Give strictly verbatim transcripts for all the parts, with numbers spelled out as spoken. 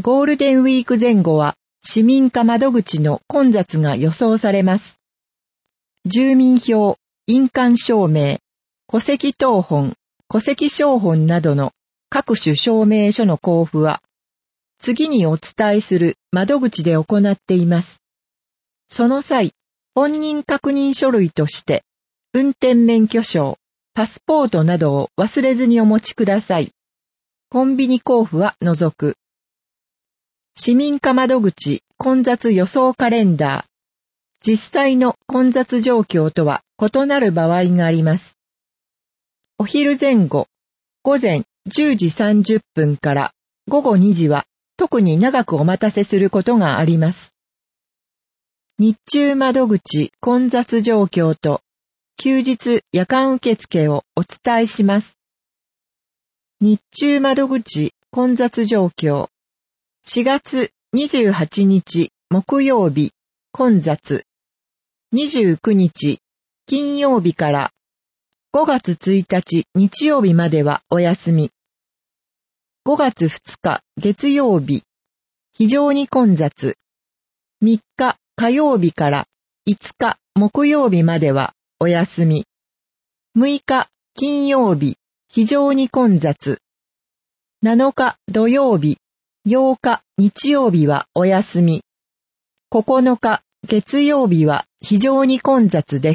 ゴールデンウィーク前後は市民課窓口の混雑が予想されます。住民票、印鑑証明、戸籍謄本、戸籍抄本などの各種証明書の交付は、次にお伝えする窓口で行っています。その際、本人確認書類として、運転免許証、パスポートなどを忘れずにお持ちください。コンビニ交付は除く。市民課窓口混雑予想カレンダー。実際の混雑状況とは異なる場合があります。お昼前後、午前じゅうじさんじゅっぷんから午後にじは特に長くお待たせすることがあります。日中窓口混雑状況と休日夜間受付をお伝えします。日中窓口混雑状況。しがつにじゅうはちにち木曜日混雑。にじゅうくにち金曜日からごがつついたち日曜日まではお休み。ごがつふつか月曜日非常に混雑。みっか火曜日からいつか木曜日まではお休み。むいか金曜日非常に混雑。なのか土曜日ようか日曜日はお休み。ここのか月曜日は非常に混雑です。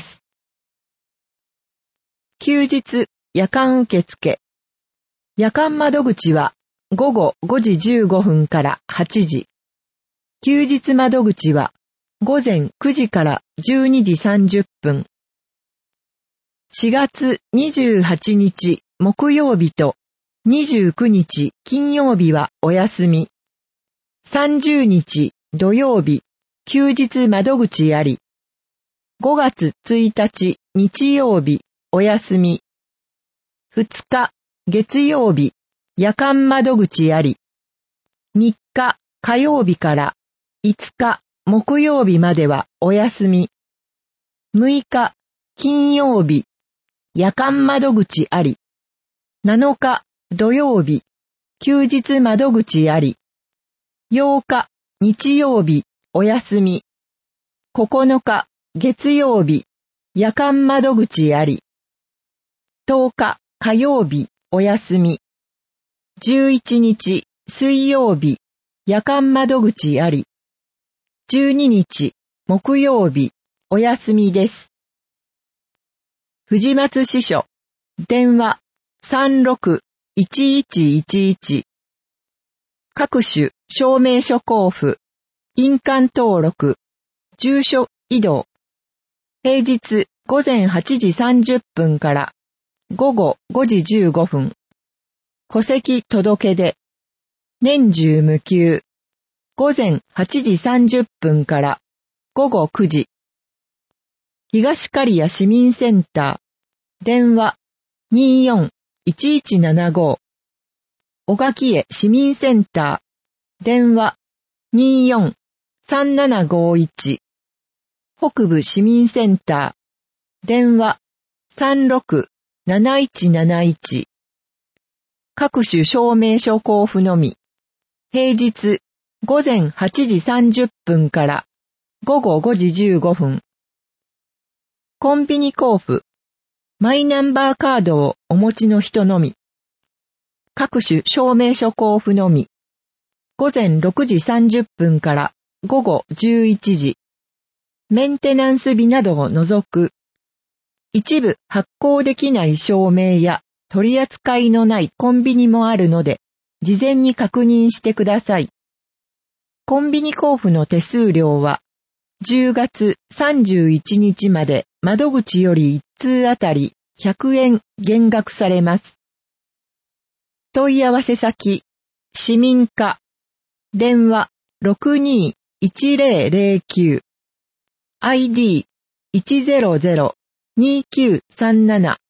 休日夜間受付。夜間窓口はごごごじじゅうごふんからはちじ。休日窓口はごぜんくじからじゅうにじさんじゅっぷん。しがつにじゅうはちにち木曜日とにじゅうくにち金曜日はお休み。さんじゅうにち土曜日休日窓口あり。ごがつついたち日曜日お休み。ふつか月曜日夜間窓口あり。みっか火曜日からいつか木曜日まではお休み。むいか金曜日夜間窓口あり。なのか土曜日休日窓口あり。ようか日曜日お休み。ここのか月曜日夜間窓口あり。とおか火曜日お休み。じゅういちにち水曜日夜間窓口あり。じゅうににち木曜日お休みです。藤松支所電話 さんろくいちいちいちいち。各種証明書交付、印鑑登録、住所移動。平日午前はちじさんじゅっぷんから午後ごじじゅうごふん。戸籍届け出。年中無休。午前はちじさんじゅっぷんから午後くじ。東刈谷市民センター。電話 にーよんいちいちななご。小垣江市民センター。電話 にーよんさんななごいち。北部市民センター。電話 さんろくなないちなないち。各種証明書交付のみ。平日午前はちじさんじゅっぷんから午後ごじじゅうごふん。コンビニ交付。マイナンバーカードをお持ちの人のみ。各種証明書交付のみ。午前ろくじさんじゅっぷんから午後じゅういちじ。メンテナンス日などを除く。一部発行できない証明や取り扱いのないコンビニもあるので、事前に確認してください。コンビニ交付の手数料は、じゅうがつさんじゅういちにちまで窓口よりいっつうあたりひゃくえん減額されます。問い合わせ先、市民課、電話 ろくにーいちぜろぜろきゅう、アイディー いちぜろぜろにきゅうさんなな。